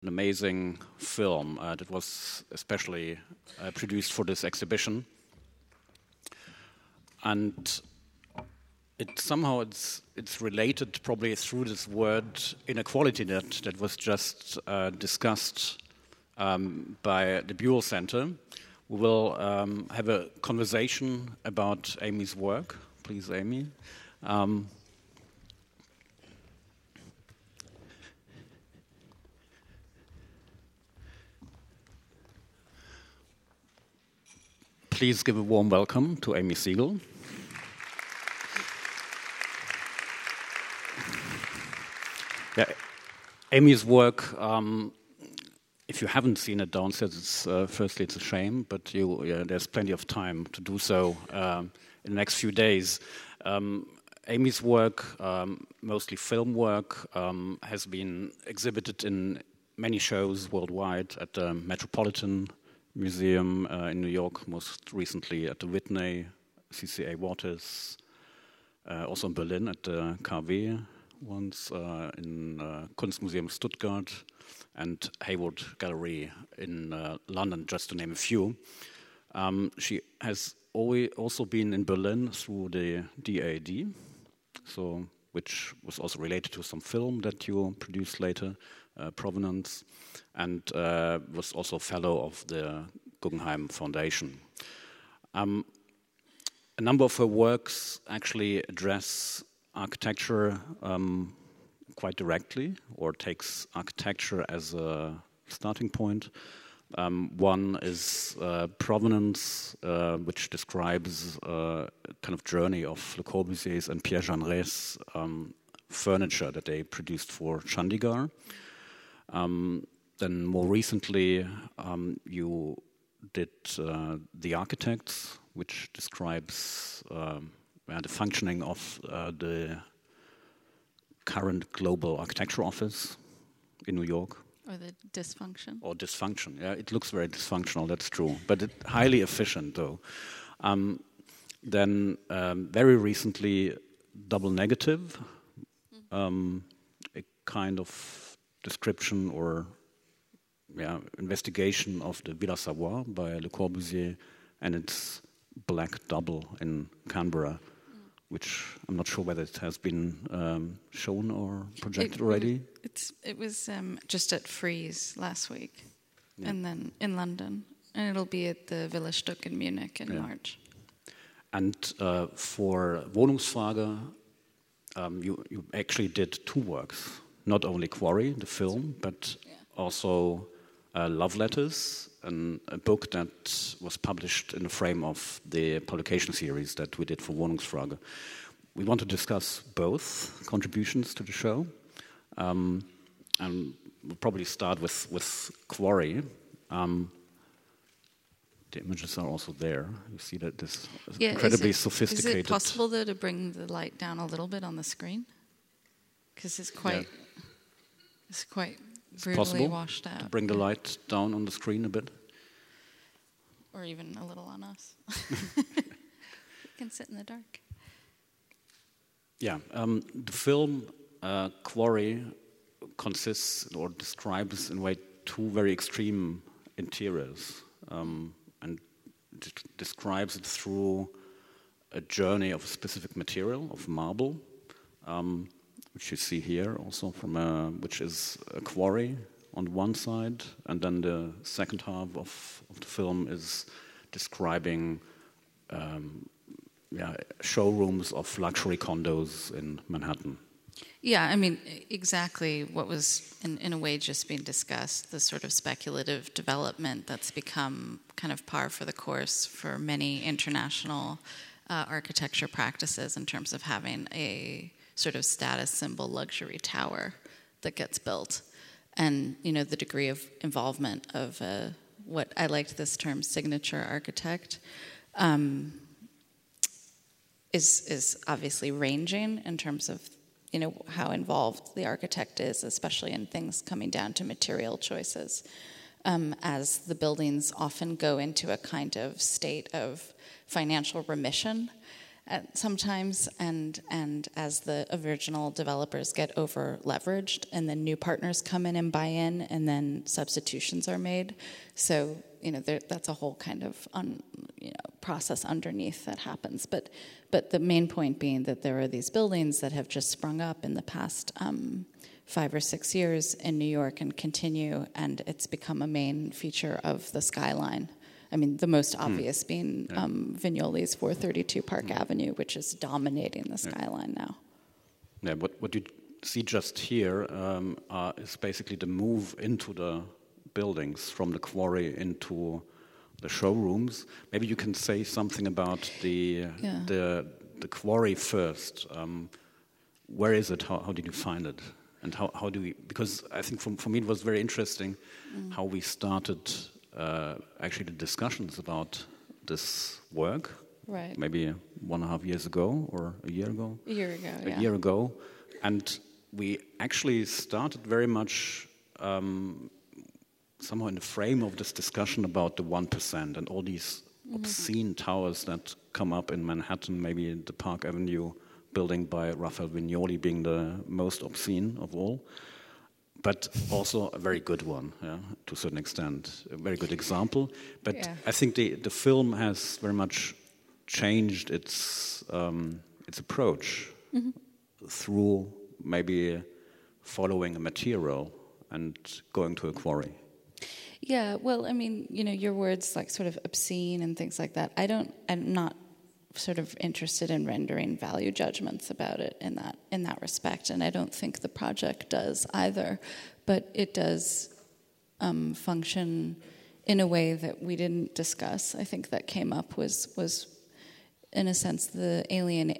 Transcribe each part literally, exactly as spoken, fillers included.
an amazing film uh, that was especially uh, produced for this exhibition. And it somehow it's it's related probably through this word inequality that, that was just uh, discussed um, by the Buell Center. We will um, have a conversation about Amy's work. Please, Amy. Um, Please give a warm welcome to Amy Siegel. Yeah, Amy's work, um, if you haven't seen it downstairs, it's, uh, firstly it's a shame, but you, yeah, there's plenty of time to do so um, in the next few days. Um, Amy's work, um, mostly film work, um, has been exhibited in many shows worldwide at the Metropolitan Museum uh, in New York, most recently at the Whitney, C C A Waters, uh, also in Berlin at the K W once, uh, in uh, Kunstmuseum Stuttgart and Hayward Gallery in uh, London, just to name a few. Um, she has always also been in Berlin through the D A D, so which was also related to some film that you produced later, uh, Provenance, and uh, was also a fellow of the Guggenheim Foundation. Um, a number of her works actually address architecture um, quite directly, or takes architecture as a starting point. Um, one is uh, Provenance, uh, which describes uh, a kind of journey of Le Corbusier's and Pierre Jeanret's um, furniture that they produced for Chandigarh. Um, then more recently, um, you did uh, The Architects, which describes um, uh, the functioning of uh, the current Global Architecture Office in New York. Or the dysfunction. Or dysfunction, yeah. It looks very dysfunctional, that's true. But it, highly efficient, though. Um, then, um, very recently, Double Negative, um, a kind of description or yeah, investigation of the Villa Savoye by Le Corbusier and its Black Double in Canberra, which I'm not sure whether it has been um, shown or projected it, already. It's, it was um, just at Frieze last week, yeah. and then in London, and it'll be at the Villa Stuck in Munich in yeah. March. And uh, for Wohnungsfrage, um, you, you actually did two works, not only Quarry, the film, but yeah. also uh, Love Letters, An, a book that was published in the frame of the publication series that we did for Wohnungsfrage. We want to discuss both contributions to the show, um, and we'll probably start with, with Quarry. Um, the images are also there. You see that this is yeah, incredibly is it, sophisticated. Is it possible, though, to bring the light down a little bit on the screen? Because it's quite, yeah. it's quite brutally washed out. To bring the light down on the screen a bit? Or even a little on us. You can sit in the dark. Yeah, um, the film uh, Quarry consists or describes in a way two very extreme interiors, um, and d- describes it through a journey of a specific material, of marble, um, which you see here also from a, which is a quarry on one side, and then the second half of, of the film is describing um, yeah, showrooms of luxury condos in Manhattan. Yeah, I mean, exactly what was in, in a way just being discussed, the sort of speculative development that's become kind of par for the course for many international uh, architecture practices in terms of having a sort of status symbol luxury tower that gets built. And, you know, the degree of involvement of uh, what I liked this term, signature architect, um, is is obviously ranging in terms of, you know, how involved the architect is, especially in things coming down to material choices, um, as the buildings often go into a kind of state of financial remission at sometimes, and and as the original developers get over leveraged, and then new partners come in and buy in, and then substitutions are made. So you know there, that's a whole kind of un, you know, process underneath that happens. But but the main point being that there are these buildings that have just sprung up in the past um, five or six years in New York and continue, and it's become a main feature of the skyline. I mean, the most obvious mm. being yeah. um, Vignoli's four thirty-two Park mm. Avenue, which is dominating the skyline yeah. now. Yeah, what what you see just here um, uh, is basically the move into the buildings from the quarry into the showrooms. Maybe you can say something about the yeah. the the quarry first. Um, where is it? How, how did you find it? And how, how do we? Because I think for for me it was very interesting mm. how we started. Uh, actually, the discussions about this work, right? Maybe one and a half years ago or a year ago. A year ago, a yeah. year ago, and we actually started very much um, somehow in the frame of this discussion about the one percent and all these mm-hmm. obscene towers that come up in Manhattan. Maybe the Park Avenue building by Raphael Vignoli being the most obscene of all. But also a very good one, yeah, to a certain extent. A very good example. But yeah. I think the, the film has very much changed its um, its approach mm-hmm. through maybe following a material and going to a quarry. Yeah, well, I mean, you know, your words like sort of obscene and things like that. I don't, I'm not sort of interested in rendering value judgments about it in that in that respect, and I don't think the project does either. But it does um, function in a way that we didn't discuss. I think that came up was was in a sense the alien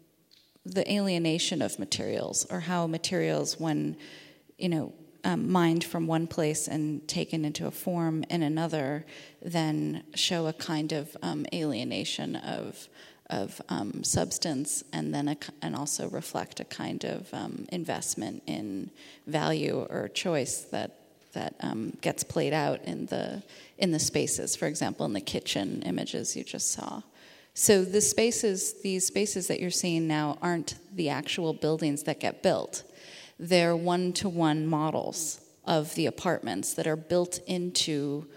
the alienation of materials, or how materials, when you know um, mined from one place and taken into a form in another, then show a kind of um, alienation of of um, substance, and then a, and also reflect a kind of um, investment in value or choice that that um, gets played out in the in the spaces. For example, in the kitchen images you just saw. So the spaces, these spaces that you're seeing now, aren't the actual buildings that get built. They're one-to-one models of the apartments that are built into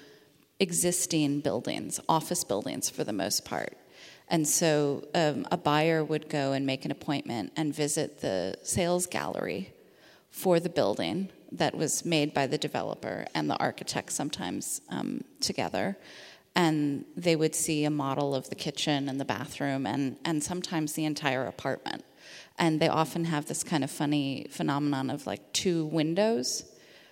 existing buildings, office buildings for the most part. And so um, a buyer would go and make an appointment and visit the sales gallery for the building that was made by the developer and the architect sometimes um, together. And they would see a model of the kitchen and the bathroom and, and sometimes the entire apartment. And they often have this kind of funny phenomenon of like two windows,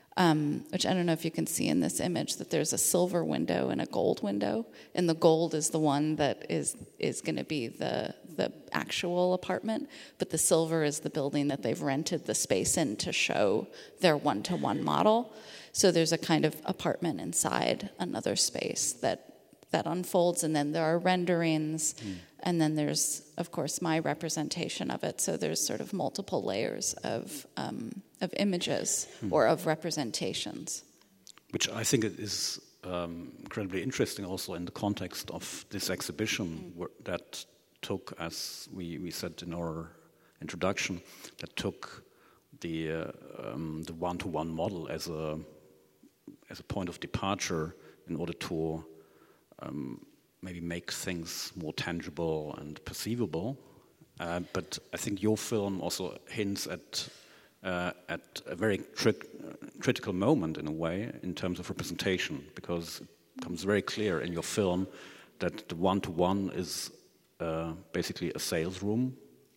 Um, which I don't know if you can see in this image, that there's a silver window and a gold window, and the gold is the one that is is going to be the the actual apartment, but the silver is the building that they've rented the space in to show their one-to-one model. So there's a kind of apartment inside another space that that unfolds, and then there are renderings, mm. and then there's, of course, my representation of it. So there's sort of multiple layers of um, of images mm. or of representations. Which I think is um, incredibly interesting also in the context of this exhibition mm. that took, as we, we said in our introduction, that took the uh, um, the one-to-one model as a as a point of departure in order to Um, maybe make things more tangible and perceivable, uh, but I think your film also hints at uh, at a very tri- critical moment in a way in terms of representation, because it becomes very clear in your film that the one-to-one is uh, basically a sales room.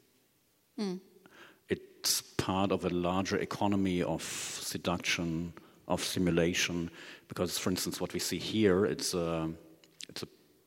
Mm. It's part of a larger economy of seduction, of simulation, because, for instance, what we see here, it's a It's a,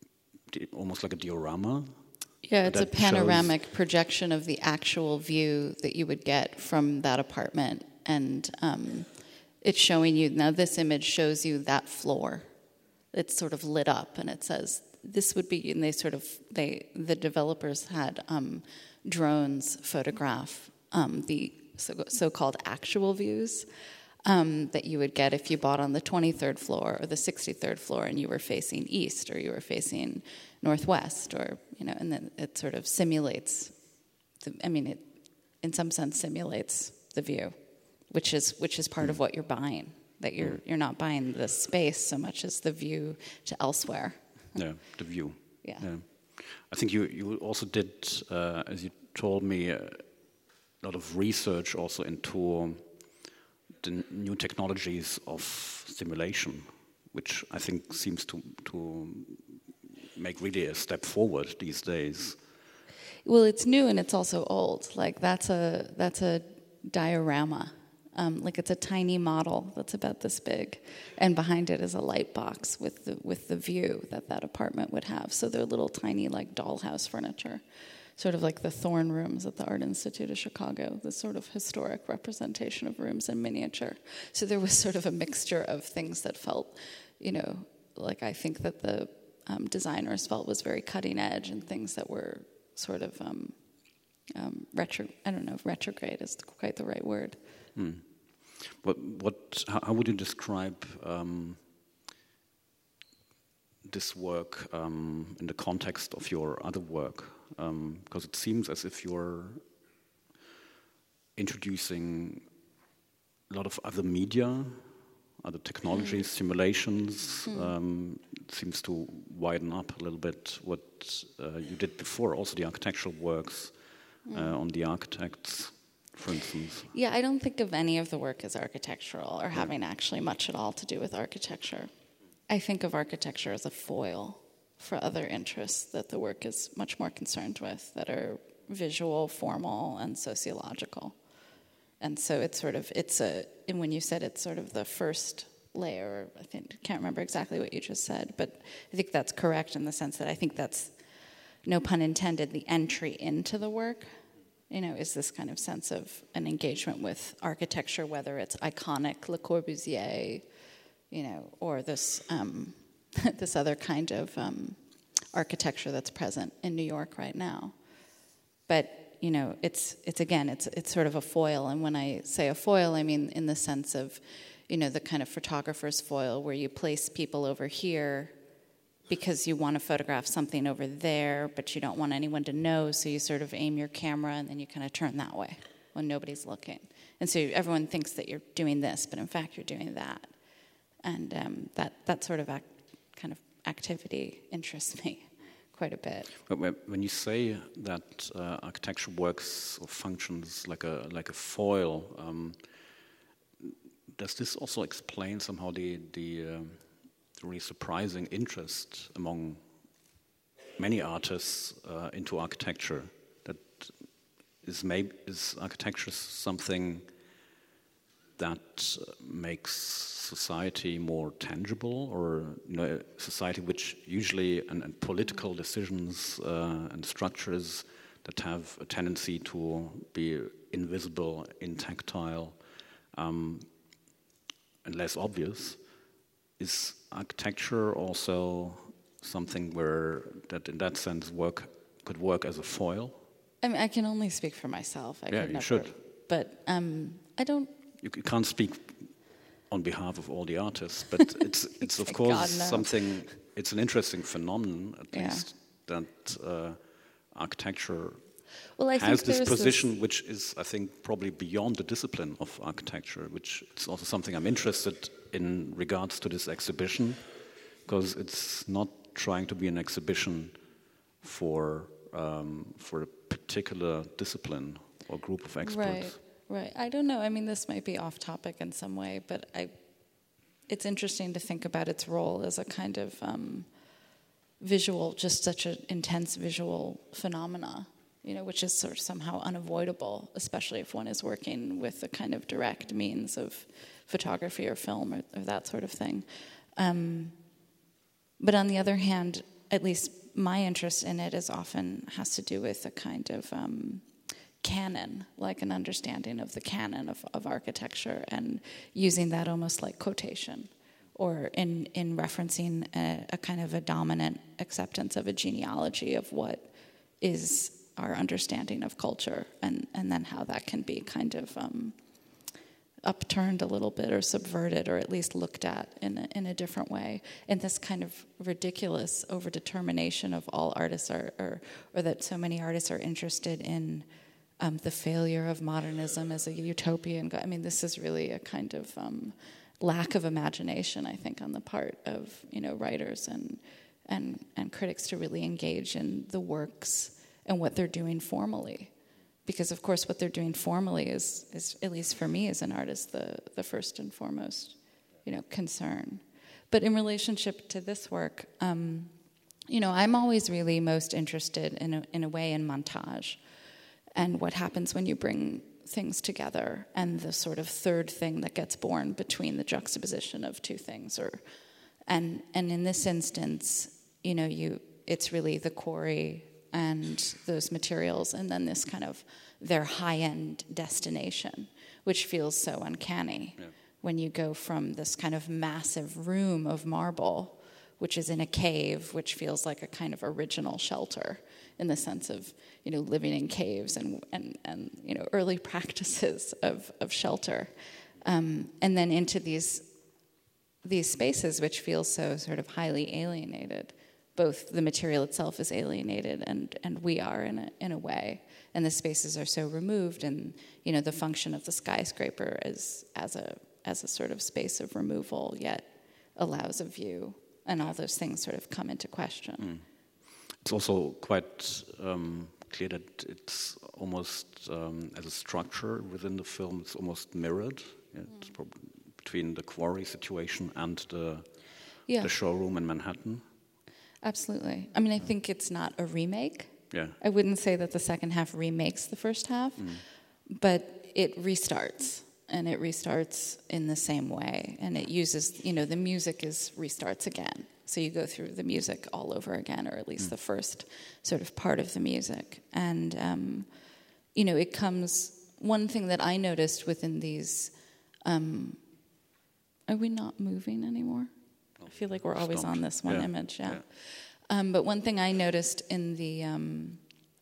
almost like a diorama. Yeah, it's a panoramic projection of the actual view that you would get from that apartment. And um, it's showing you, now this image shows you that floor. It's sort of lit up, and it says, this would be, and they sort of, they the developers had um, drones photograph um, the so, so-called actual views. um, that you would get if you bought on the twenty-third floor or the sixty-third floor and you were facing east or you were facing northwest, or, you know, and then it sort of simulates, the, I mean, it in some sense simulates the view, which is which is part mm. of what you're buying, that you're you're not buying the space so much as the view to elsewhere. Yeah, the view. Yeah. yeah. I think you, you also did, uh, as you told me, a lot of research also into the new technologies of simulation, which I think seems to to make really a step forward these days. Well, it's new and it's also old. Like that's a that's a diorama. Um, like it's a tiny model that's about this big, and behind it is a light box with the with the view that that apartment would have. So they're little tiny like dollhouse furniture, sort of like the Thorne rooms at the Art Institute of Chicago, this sort of historic representation of rooms in miniature. So there was sort of a mixture of things that felt, you know, like I think that the um, designers felt was very cutting edge, and things that were sort of um, um, retro. I don't know if retrograde is quite the right word. Hmm. What? What? How, how would you describe um, this work um, in the context of your other work? Um, because it seems as if you're introducing a lot of other media, other technologies, mm. simulations. Mm. Um, it seems to widen up a little bit what uh, you did before. Also, the architectural works mm. uh, on the architects, for instance. Yeah, I don't think of any of the work as architectural or having yeah. actually much at all to do with architecture. I think of architecture as a foil for other interests that the work is much more concerned with, that are visual, formal, and sociological. And so it's sort of, it's a, and when you said it's sort of the first layer, I think, can't remember exactly what you just said, but I think that's correct in the sense that I think that's, no pun intended, the entry into the work, you know, is this kind of sense of an engagement with architecture, whether it's iconic Le Corbusier, you know, or this um, this other kind of um, architecture that's present in New York right now. But, you know, it's it's again, it's it's sort of a foil. And when I say a foil, I mean in the sense of, you know, the kind of photographer's foil where you place people over here because you want to photograph something over there, but you don't want anyone to know, so you sort of aim your camera and then you kind of turn that way when nobody's looking. And so everyone thinks that you're doing this, but in fact you're doing that. And um, that, that sort of act, kind of activity interests me quite a bit. But when you say that uh, architecture works or functions like a like a foil, um, does this also explain somehow the the, um, the really surprising interest among many artists uh, into architecture? That is maybe is architecture something that makes society more tangible, or you know, a society which usually and, and political decisions uh, and structures that have a tendency to be invisible, intactile, um, and less obvious. Is architecture also something where that, in that sense, work could work as a foil? I mean, I can only speak for myself. I yeah, could you never, should. But um, I don't. You can't speak on behalf of all the artists, but it's it's of course God, no. something. It's an interesting phenomenon, at yeah. least, that uh, architecture well, I has think this position, this... which is, I think, probably beyond the discipline of architecture. Which is also something I'm interested in regards to this exhibition, because it's not trying to be an exhibition for um, for a particular discipline or group of experts. Right. Right. I don't know. I mean, this might be off topic in some way, but I, it's interesting to think about its role as a kind of um, visual, just such an intense visual phenomena, you know, which is sort of somehow unavoidable, especially if one is working with a kind of direct means of photography or film or, or that sort of thing. Um, but on the other hand, at least my interest in it is often has to do with a kind of um, canon, like an understanding of the canon of, of architecture, and using that almost like quotation, or in, in referencing a, a kind of a dominant acceptance of a genealogy of what is our understanding of culture, and, and then how that can be kind of um, upturned a little bit or subverted or at least looked at in a, in a different way. And this kind of ridiculous overdetermination of all artists are, or, or that so many artists are interested in um, the failure of modernism as a utopian. I mean, this is really a kind of um, lack of imagination, I think, on the part of, you know, writers and and and critics to really engage in the works and what they're doing formally. Because, of course, what they're doing formally is, is, at least for me as an artist, the, the first and foremost, you know, concern. But in relationship to this work, um, you know, I'm always really most interested in a, in a way in montage and what happens when you bring things together and the sort of third thing that gets born between the juxtaposition of two things. Or, and and in this instance, you know, you it's really the quarry and those materials, and then this kind of their high-end destination, which feels so uncanny yeah. when you go from this kind of massive room of marble, which is in a cave, which feels like a kind of original shelter in the sense of, you know, living in caves and, and, and you know, early practices of, of shelter. Um, and then into these these spaces which feel so sort of highly alienated. Both the material itself is alienated and, and we are in a, in a way. And the spaces are so removed, and, you know, the function of the skyscraper is as a as a sort of space of removal, yet allows a view, and all those things sort of come into question. Mm. It's also quite um, clear that it's almost, um, as a structure within the film, it's almost mirrored. Yeah, mm. It's probably between the quarry situation and the, yeah. the showroom in Manhattan. Absolutely. I mean, I think it's not a remake. Yeah. I wouldn't say that the second half remakes the first half, mm. but it restarts, and it restarts in the same way. And it uses, you know, the music is restarts again. So you go through the music all over again, or at least mm. the first sort of part of the music. And, um, you know, it comes, one thing that I noticed within these, um, are we not moving anymore? I feel like we're always Stopped. on this one yeah. image, yeah. yeah. Um, but one thing I noticed in the um,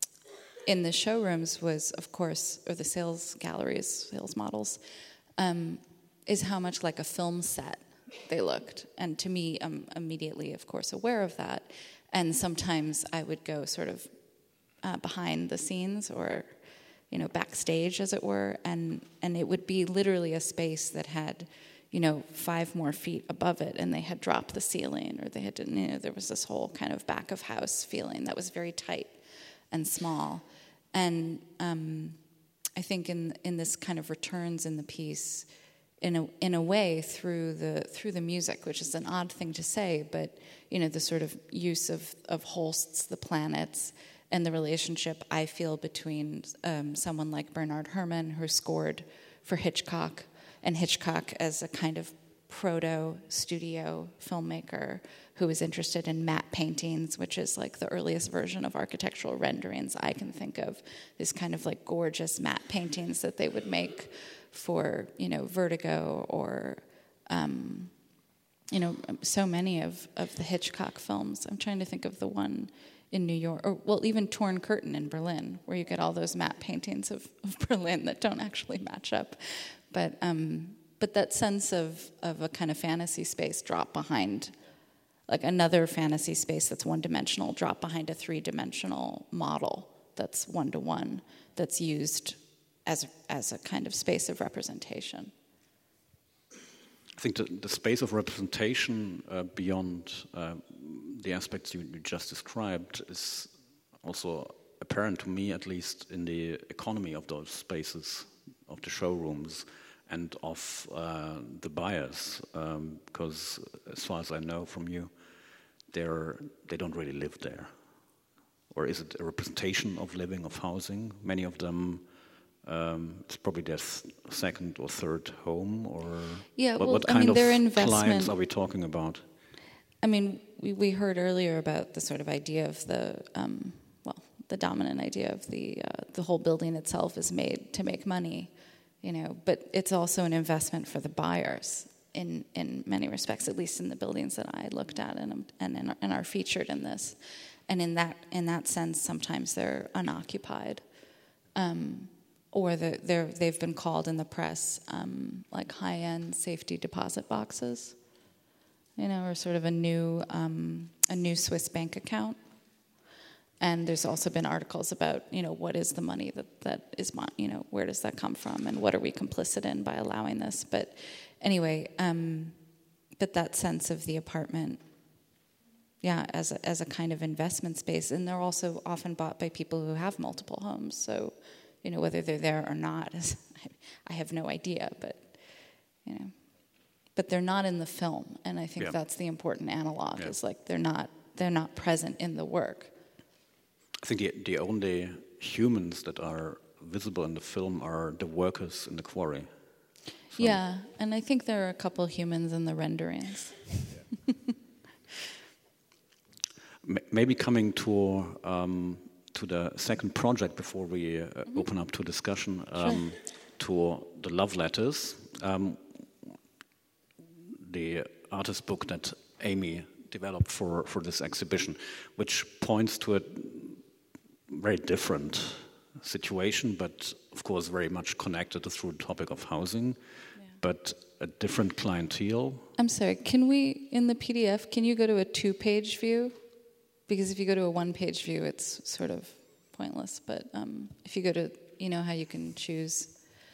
in the showrooms was, of course, or the sales galleries, sales models, um, is how much like a film set they looked. And to me, I'm immediately, of course, aware of that. And sometimes I would go sort of uh, behind the scenes or, you know, backstage, as it were, and and it would be literally a space that had, you know, five more feet above it, and they had dropped the ceiling, or they had, you know, there was this whole kind of back of house feeling that was very tight and small. And um, I think in in this kind of returns in the piece, in a in a way through the through the music, which is an odd thing to say, but you know, the sort of use of of Holst's The Planets and the relationship I feel between um, someone like Bernard Herrmann, who scored for Hitchcock. And Hitchcock as a kind of proto-studio filmmaker who was interested in matte paintings, which is like the earliest version of architectural renderings I can think of. These kind of like gorgeous matte paintings that they would make for, you know, Vertigo or, um, you know, so many of, of the Hitchcock films. I'm trying to think of the one in New York, or well, even Torn Curtain in Berlin, where you get all those matte paintings of, of Berlin that don't actually match up. But um, but that sense of, of a kind of fantasy space drop behind, like another fantasy space that's one-dimensional, drop behind a three-dimensional model that's one-to-one, that's used as as a kind of space of representation. I think the, the space of representation uh, beyond uh, the aspects you, you just described is also apparent to me, at least in the economy of those spaces, of the showrooms, and of uh, the buyers, um, because as far as I know from you, they're they don't really live there. Or is it a representation of living, of housing? Many of them, um, it's probably their th- second or third home, or yeah, what, well, what I kind mean, of their investment, clients are we talking about? I mean, we, we heard earlier about the sort of idea of the, um, well, the dominant idea of the uh, the whole building itself is made to make money, you know, but it's also an investment for the buyers in, in many respects, at least in the buildings that I looked at and and, and, and are featured in this. And in that in that sense, sometimes they're unoccupied. Um, or the, they're, they've been called in the press um, like high-end safety deposit boxes, you know, or sort of a new um, a new Swiss bank account. And there's also been articles about, you know, what is the money that, that is, you know, where does that come from, and what are we complicit in by allowing this? But anyway, um, but that sense of the apartment, yeah, as a, as a kind of investment space, and they're also often bought by people who have multiple homes. So, you know, whether they're there or not, is, I have no idea. But, you know, but they're not in the film, and I think yeah. that's the important analog. Yeah. Is like they're not they're not present in the work. I think the, the only humans that are visible in the film are the workers in the quarry. So yeah, and I think there are a couple humans in the renderings. Yeah. Maybe coming to um, to the second project before we uh, mm-hmm. open up to discussion, um, sure. to the love letters, um, the artist book that Amy developed for, for this exhibition, which points to a very different situation, but of course very much connected through the topic of housing, yeah. but a different clientele. I'm sorry, can we, in the P D F, can you go to a two-page view? Because if you go to a one-page view, it's sort of pointless, but um, if you go to, you know how you can choose,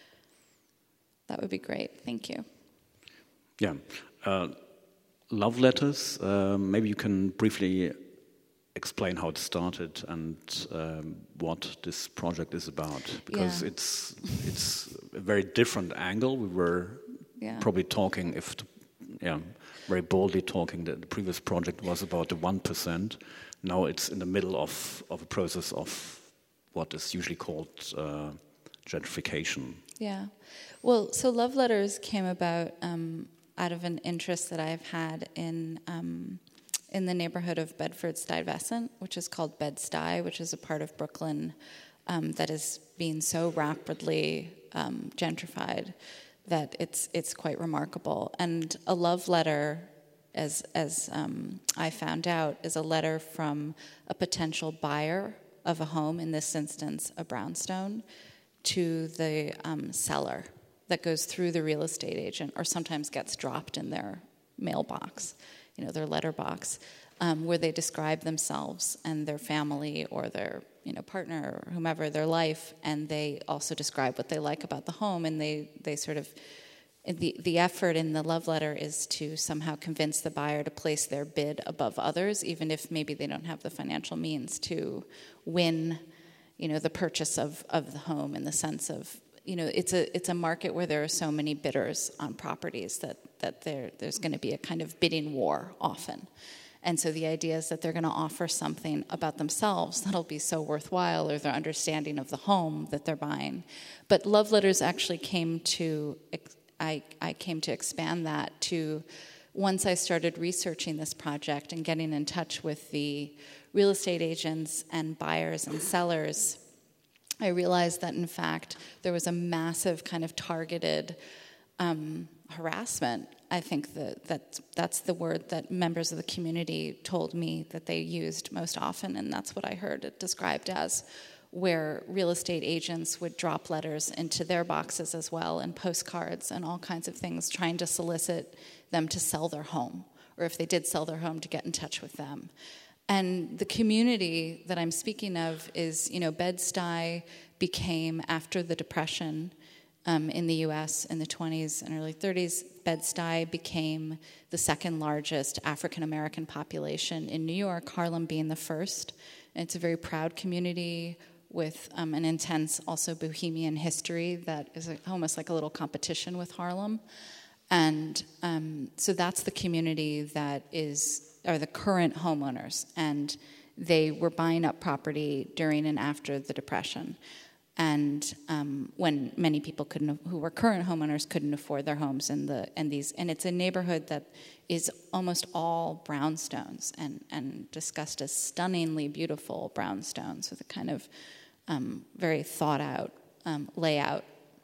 that would be great. Thank you. Yeah. Uh, love letters, uh, maybe you can briefly explain how it started and um, what this project is about, because yeah. it's it's a very different angle. We were yeah. probably talking, if to, yeah, very boldly talking, that the previous project was about the one percent. Now it's in the middle of, of a process of what is usually called uh, gentrification. Yeah. Well, so Love Letters came about um, out of an interest that I've had in um, in the neighborhood of Bedford-Stuyvesant, which is called Bed-Stuy, which is a part of Brooklyn um, that is being so rapidly um, gentrified that it's it's quite remarkable. And a love letter, as as um, I found out, is a letter from a potential buyer of a home, in this instance a brownstone, to the um, seller that goes through the real estate agent, or sometimes gets dropped in their mailbox, you know, their letterbox, um, where they describe themselves and their family or their, you know, partner or whomever, their life, and they also describe what they like about the home, and they, they sort of, the, the effort in the love letter is to somehow convince the buyer to place their bid above others, even if maybe they don't have the financial means to win, you know, the purchase of, of the home, in the sense of, you know, it's a it's a market where there are so many bidders on properties that, that there there's going to be a kind of bidding war often. And so the idea is that they're going to offer something about themselves that'll be so worthwhile, or their understanding of the home that they're buying. But love letters actually came to, I, I came to expand that to, once I started researching this project and getting in touch with the real estate agents and buyers and sellers, I realized that, in fact, there was a massive kind of targeted um, harassment. I think that, that that's the word that members of the community told me that they used most often, and that's what I heard it described as, where real estate agents would drop letters into their boxes as well, and postcards and all kinds of things, trying to solicit them to sell their home, or if they did sell their home, to get in touch with them. And the community that I'm speaking of is, you know, Bed-Stuy became, after the Depression um, in the U S in the twenties and early thirties, Bed-Stuy became the second largest African-American population in New York, Harlem being the first. And it's a very proud community with um, an intense, also bohemian history that is a, almost like a little competition with Harlem. And um, so that's the community that is... are the current homeowners, and they were buying up property during and after the Depression, and um, when many people couldn't, who were current homeowners, couldn't afford their homes, and the and these, and it's a neighborhood that is almost all brownstones, and and discussed as stunningly beautiful brownstones with a kind of um, very thought out um, layout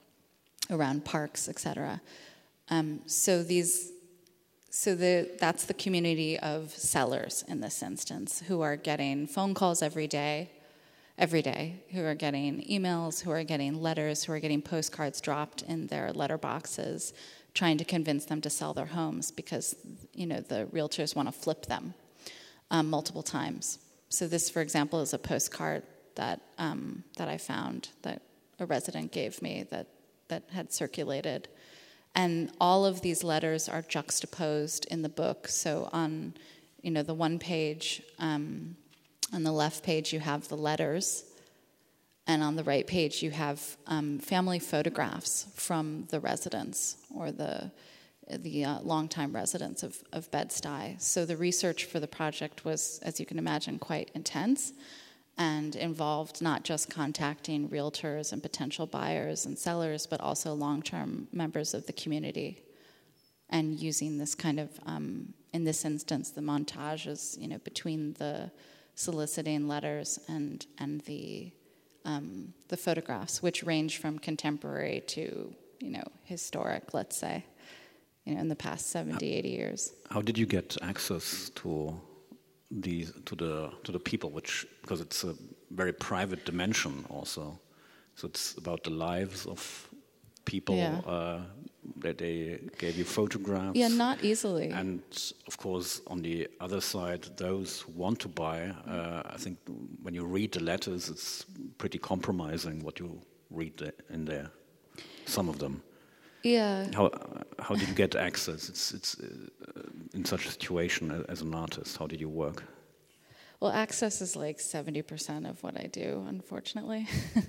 around parks, et cetera. Um, so these. So the, that's the community of sellers in this instance, who are getting phone calls every day, every day, who are getting emails, who are getting letters, who are getting postcards dropped in their letterboxes, trying to convince them to sell their homes because, you know, the realtors want to flip them um, multiple times. So this, for example, is a postcard that um, that I found that a resident gave me that that had circulated. And all of these letters are juxtaposed in the book. So on, you know, the one page, um, on the left page you have the letters, and on the right page you have um, family photographs from the residents or the the uh, longtime residents of, of Bed-Stuy. So the research for the project was, as you can imagine, quite intense, and involved not just contacting realtors and potential buyers and sellers, but also long-term members of the community, and using this kind of, um, in this instance, the montages, you know, between the soliciting letters and and the um, the photographs, which range from contemporary to, you know, historic, let's say, you know, in the past seventy, eighty years. How did you get access to the to the to the people, which, because it's a very private dimension also, so it's about the lives of people, yeah. uh, that they gave you photographs. Yeah, not easily. And of course, on the other side, those who want to buy, uh, I think when you read the letters, it's pretty compromising what you read in there, some of them. Yeah. How how did you get access? It's it's uh, in such a situation as an artist. How did you work? Well, access is like seventy percent of what I do, unfortunately.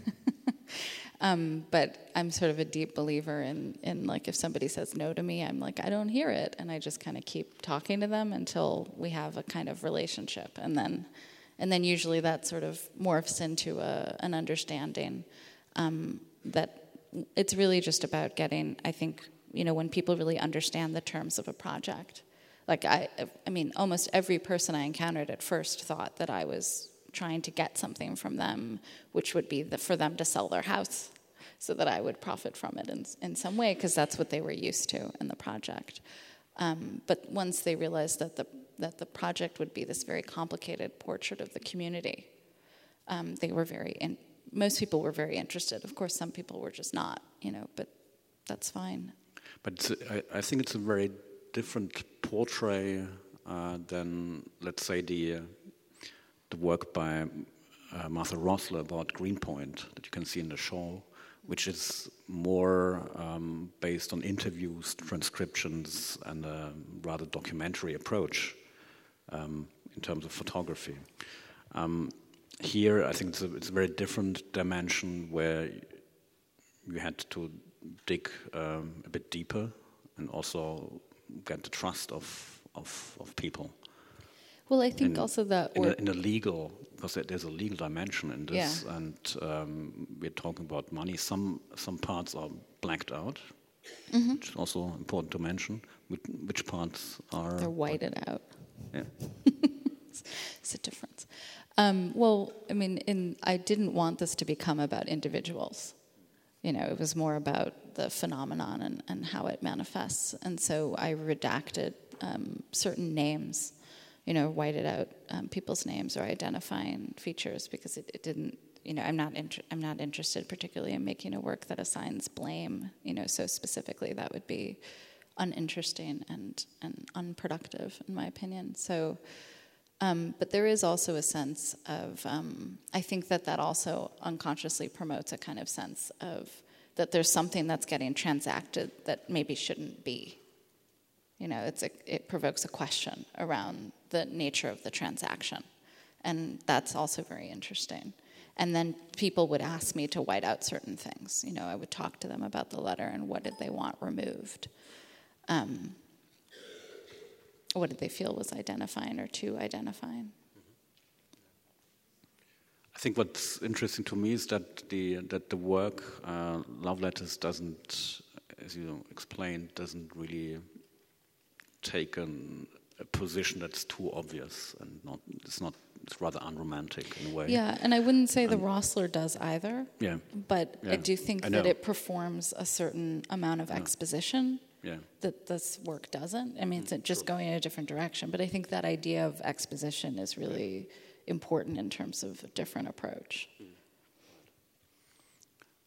um, but I'm sort of a deep believer in in like if somebody says no to me, I'm like I don't hear it, and I just kind of keep talking to them until we have a kind of relationship, and then and then usually that sort of morphs into a, an understanding um, that. It's really just about getting, I think, you know, when people really understand the terms of a project. Like, I I mean, almost every person I encountered at first thought that I was trying to get something from them, which would be the, for them to sell their house so that I would profit from it in, in some way, because that's what they were used to in the project. Um, but once they realized that the, that the project would be this very complicated portrait of the community, um, they were very in, most people were very interested. Of course, some people were just not, you know, but that's fine. But it's, I, I think it's a very different portrait uh, than, let's say, the uh, the work by uh, Martha Rosler about Greenpoint that you can see in the show, which is more um, based on interviews, transcriptions, and a rather documentary approach um, in terms of photography. Um, Here, I think it's a, it's a very different dimension where you had to dig um, a bit deeper and also get the trust of of, of people. Well, I think in, also that... In a, in a legal, because there's a legal dimension in this, yeah. and um, we're talking about money. Some some parts are blacked out, mm-hmm. which is also important to mention. Which, which parts are... They're whited out. Yeah. It's a difference. Um, well, I mean, in, I didn't want this to become about individuals. You know, it was more about the phenomenon and, and how it manifests. And so I redacted um, certain names, you know, whited out um, people's names or identifying features because it, it didn't, you know, I'm not inter- I'm not interested particularly in making a work that assigns blame, you know, so specifically. That would be uninteresting and, and unproductive, in my opinion. So... Um, but there is also a sense of, um, I think that that also unconsciously promotes a kind of sense of that there's something that's getting transacted that maybe shouldn't be. You know, it's a, it provokes a question around the nature of the transaction. And that's also very interesting. And then people would ask me to white out certain things. You know, I would talk to them about the letter and what did they want removed. Um, What did they feel was identifying or too identifying? I think what's interesting to me is that the that the work uh, Love Letters doesn't, as you explained, doesn't really take an, a position that's too obvious and not it's not it's rather unromantic in a way. Yeah, and I wouldn't say the Rosler does either. Yeah, but yeah. I do think I that it performs a certain amount of yeah. exposition. Yeah. That this work doesn't. I mean, it's just going in a different direction. But I think that idea of exposition is really important in terms of a different approach.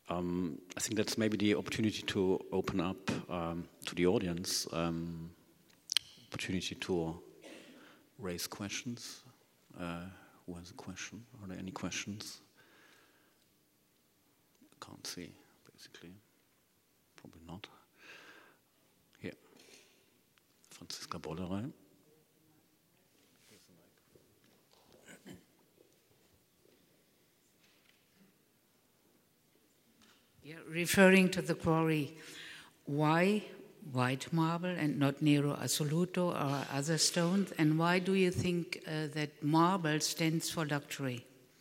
Um, I think that's maybe the opportunity to open up um, to the audience, um, opportunity to raise questions. Uh, who has a question? Are there any questions? I can't see, basically. Probably not. Here. Franziska Bollerei. Yeah, referring to the quarry, why white marble and not Nero Assoluto or other stones? And why do you think uh, that marble stands for luxury?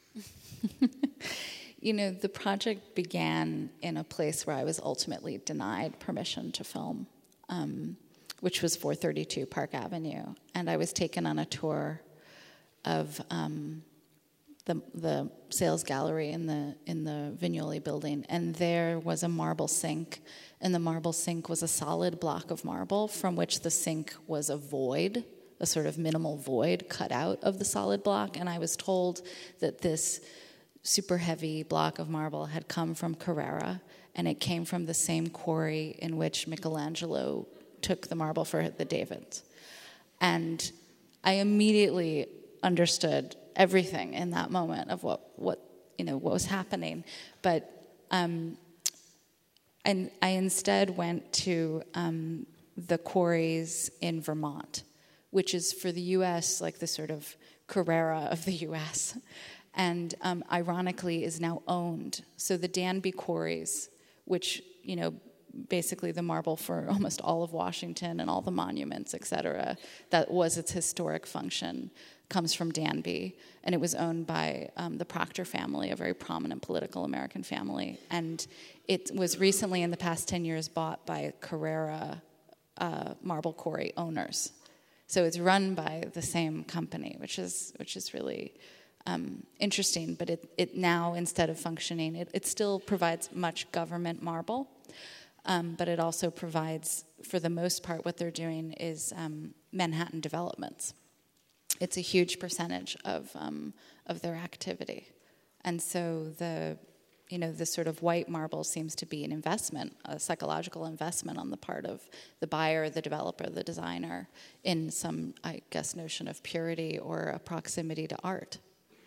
You know, the project began in a place where I was ultimately denied permission to film, um, which was four thirty-two Park Avenue. And I was taken on a tour of um, the the sales gallery in the in the Vignoli building, and there was a marble sink, and the marble sink was a solid block of marble from which the sink was a void, a sort of minimal void cut out of the solid block. And I was told that this super heavy block of marble had come from Carrara, and it came from the same quarry in which Michelangelo took the marble for the David. And I immediately understood everything in that moment of what, what you know what was happening. But um, and I instead went to um, the quarries in Vermont, which is for the U S like the sort of Carrara of the U S, and um, ironically is now owned. So the Danby quarries, which, you know, basically the marble for almost all of Washington and all the monuments, et cetera, that was its historic function, comes from Danby, and it was owned by um, the Proctor family, a very prominent political American family. And it was recently, in the past ten years, bought by Carrara uh, marble quarry owners. So it's run by the same company, which is which is really um, interesting. But it, it now, instead of functioning, it, it still provides much government marble, um, but it also provides, for the most part, what they're doing is um, Manhattan developments. It's a huge percentage of um, of their activity, and so the you know this sort of white marble seems to be an investment, a psychological investment on the part of the buyer, the developer, the designer, in some, I guess, notion of purity or a proximity to art.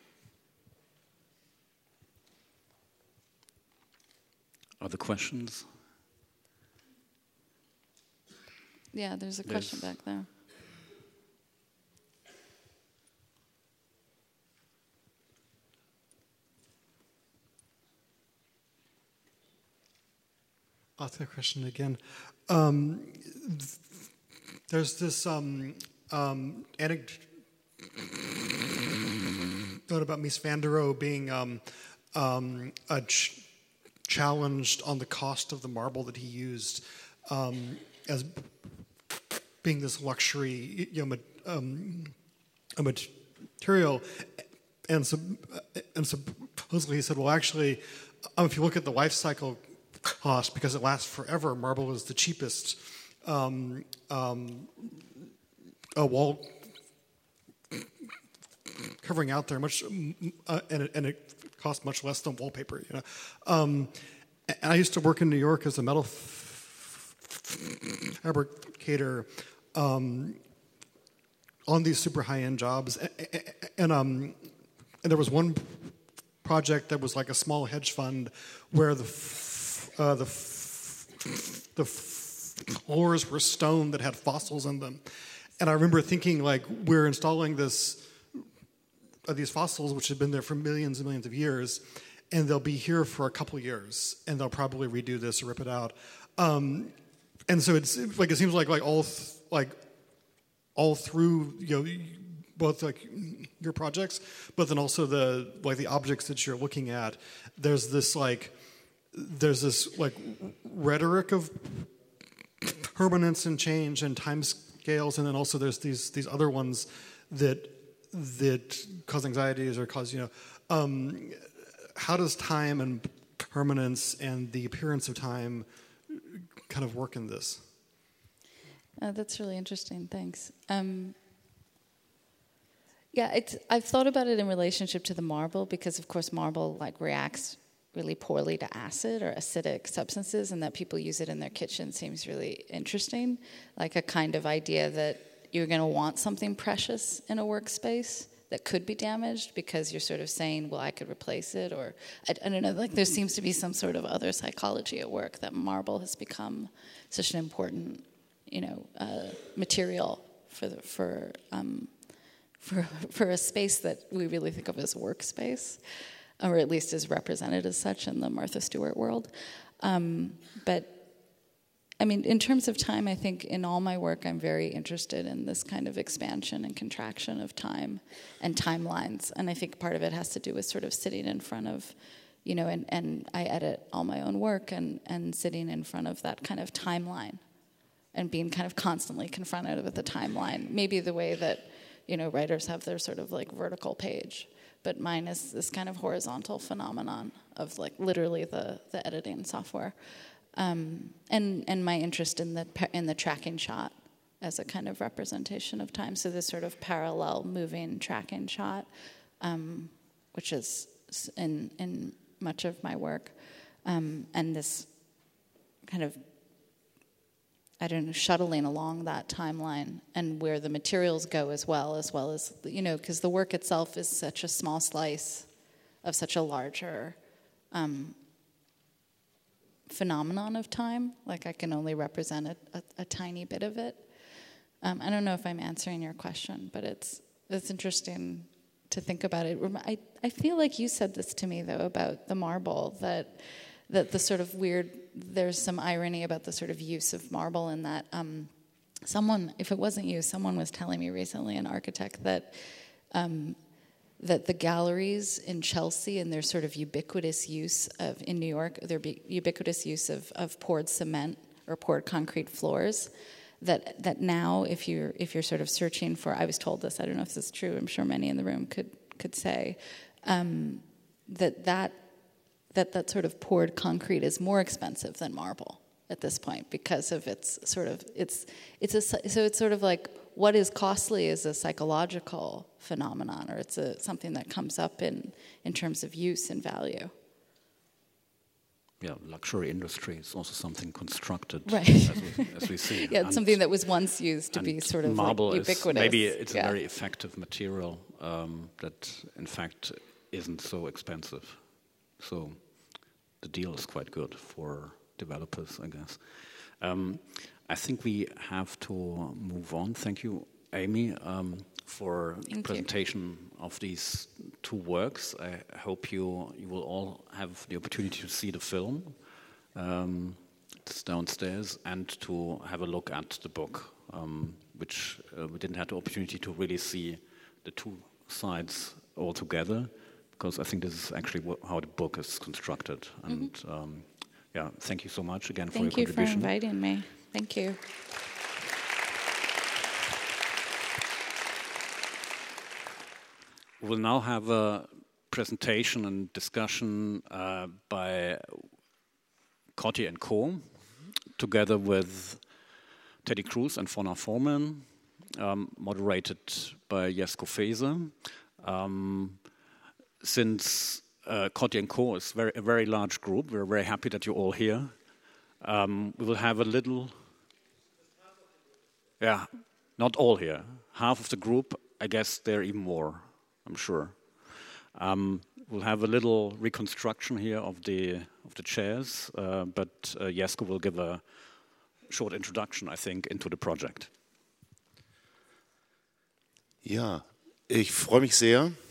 Other questions? Yeah, there's a question There's- back there. I'll ask the question again. Um, th- there's this um, um, anecdote about Mies van der Rohe being um, um, a ch- challenged on the cost of the marble that he used um, as being this luxury, you know, ma- um, a material, and so and supposedly he said, well, actually, um, if you look at the life cycle cost, because it lasts forever, marble is the cheapest um, um, a wall covering out there, much uh, and, it, and it costs much less than wallpaper. You know, um, and I used to work in New York as a metal fabricator um, on these super high-end jobs, and, and um, and there was one project that was like a small hedge fund where the Uh, the f- the floors were stone that had fossils in them, and I remember thinking, like, we're installing this uh, these fossils which have been there for millions and millions of years, and they'll be here for a couple of years, and they'll probably redo this or rip it out, um, and so it's like it seems like like all th- like all through you know both like your projects, but then also the like the objects that you're looking at. There's this like. There's this like rhetoric of permanence and change and time scales, and then also there's these these other ones that that cause anxieties or cause you know. Um, how does time and permanence and the appearance of time kind of work in this? Uh, that's really interesting. Thanks. Um, yeah, it's, I've thought about it in relationship to the marble because, of course, marble like reacts really poorly to acid or acidic substances, and that people use it in their kitchen seems really interesting. Like a kind of idea that you're going to want something precious in a workspace that could be damaged because you're sort of saying, well, I could replace it, or I, I don't know, like there seems to be some sort of other psychology at work that marble has become such an important, you know, uh, material for the, for um, for for a space that we really think of as workspace, or at least is represented as such in the Martha Stewart world. Um, but I mean, in terms of time, I think in all my work, I'm very interested in this kind of expansion and contraction of time and timelines. And I think part of it has to do with sort of sitting in front of, you know, and, and I edit all my own work and, and sitting in front of that kind of timeline and being kind of constantly confronted with the timeline. Maybe the way that, you know, writers have their sort of like vertical page, but mine is this kind of horizontal phenomenon of like literally the, the editing software. Um, and and my interest in the in the tracking shot as a kind of representation of time. So this sort of parallel moving tracking shot, um, which is in in much of my work, um, and this kind of, I don't know, shuttling along that timeline and where the materials go as well, as well as, you know, because the work itself is such a small slice of such a larger um, phenomenon of time. Like I can only represent a, a, a tiny bit of it. Um, I don't know if I'm answering your question, but it's it's interesting to think about it. I, I feel like you said this to me, though, about the marble, that that the sort of weird, there's some irony about the sort of use of marble in that um, someone, if it wasn't you, someone was telling me recently, an architect, that um, that the galleries in Chelsea and their sort of ubiquitous use of, in New York, their ubiquitous use of, of poured cement or poured concrete floors, that that now if you're if you're sort of searching for, I was told this, I don't know if this is true, I'm sure many in the room could could say, um, that that that that sort of poured concrete is more expensive than marble at this point because of its sort of, it's it's a, so it's sort of like, what is costly is a psychological phenomenon, or it's a, something that comes up in, in terms of use and value. Yeah, luxury industry is also something constructed, right. as, we, as we see. Yeah, it's and something that was once used to be sort of marble like ubiquitous. Is, maybe it's yeah. a very effective material um, that, in fact, isn't so expensive. So the deal is quite good for developers, I guess. Um, I think we have to move on. Thank you, Amy, um, for Thank the presentation you. of these two works. I hope you you will all have the opportunity to see the film. Um, it's downstairs, and to have a look at the book, um, which uh, we didn't have the opportunity to really see the two sides all together, because I think this is actually wh- how the book is constructed. And mm-hmm. um, yeah, thank you so much again for thank your you contribution. Thank you for inviting me. Thank you. We'll now have a presentation and discussion uh, by Coty and Co, together with Teddy Cruz and Fauna Foreman, um, moderated by Jesko Feser. Um, since uh, Coty and Co is very, a very large group, we're very happy that you're all here. Um, we will have a little... Yeah, not all here. Half of the group, I guess there are even more, I'm sure. Um, we'll have a little reconstruction here of the of the chairs, uh, but uh, Jesko will give a short introduction, I think, into the project. Ja, ich freue mich sehr,